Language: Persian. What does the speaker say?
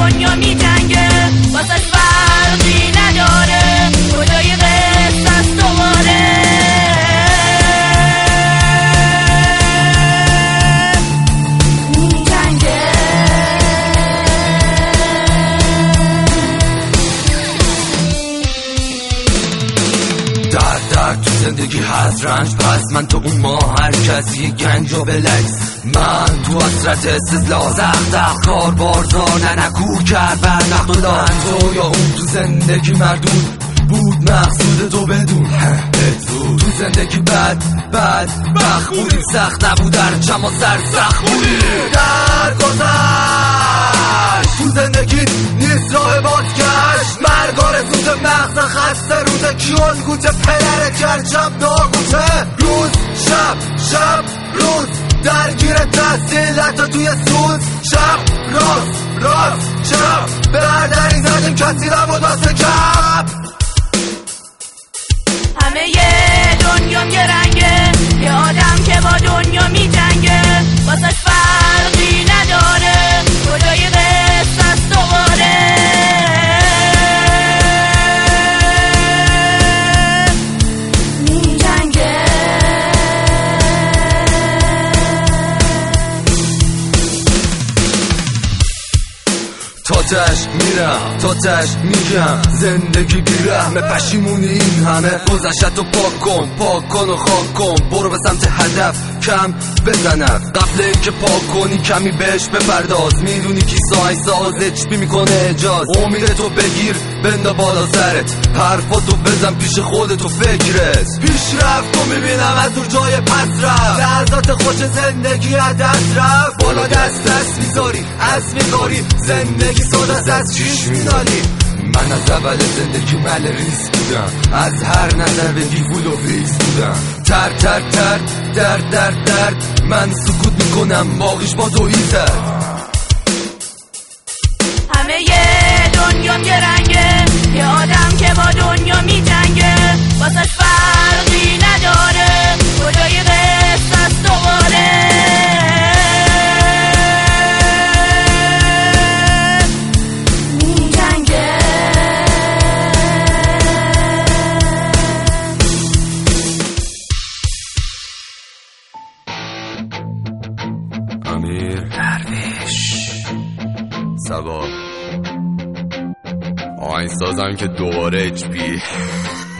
دنیا میجنگه واسه فرقی نداره کجای قصص دوباره درد تو زندگی هست رنج پس من تو اون ما هر کسی گنج و بلکس من تو حسرت استدلال زخ کار بارزار نکور کرد بر نقد و دان تو یا اون تو زندگی مردود بود مقصود تو بدون تو زندگی بد بخ بودیم سخت نبود در چما سر سخت بودیم در گذشت تو زندگی نیست راه بازگشت مرگ آرزوز مغز خسته روز کیون گوته پدر کرچم داغوته روز شب روز درگیر تحصیل حتی توی سوز شب راست چپ به هر دری زدیم کسی نبود واسه کپ همه یه دنیا یه رنگه یه آدم که با دنیا میجنگه واسه فرقی نداره کجای قصص دوباره میجنگه تاتش میرم تاتش میگم زندگی بیرحمه پشیمونی این همه گذشت رو پاک کن و خاک کن برو به سمت هدف کم بزنم قبل اینکه پاک کنی کمی بهش بپرداز میدونی کی ساز اچپی میکنه اجاز امید تو بگیر بندا بالا سرت حرفاتو بزن پیش خودت و فکرت پیشرفت تو میبینم از دور جای پس رفت لحظات خوش زندگی از دست رفت بالا دست میذاری از میکاری زندگی ساده از چیش میدانی من از اول زندگی مل ریس بودم از هر نظر بگی فول و فیس بودم درد من سکوت میکنم باقیش با توییتر همه یه دنیا یه رنگه یه آدم که با دنیا میجنگه واسه فرقی نداره کجای قصص دوباره امیر درویش سبا آهنگ سازم که دوباره HP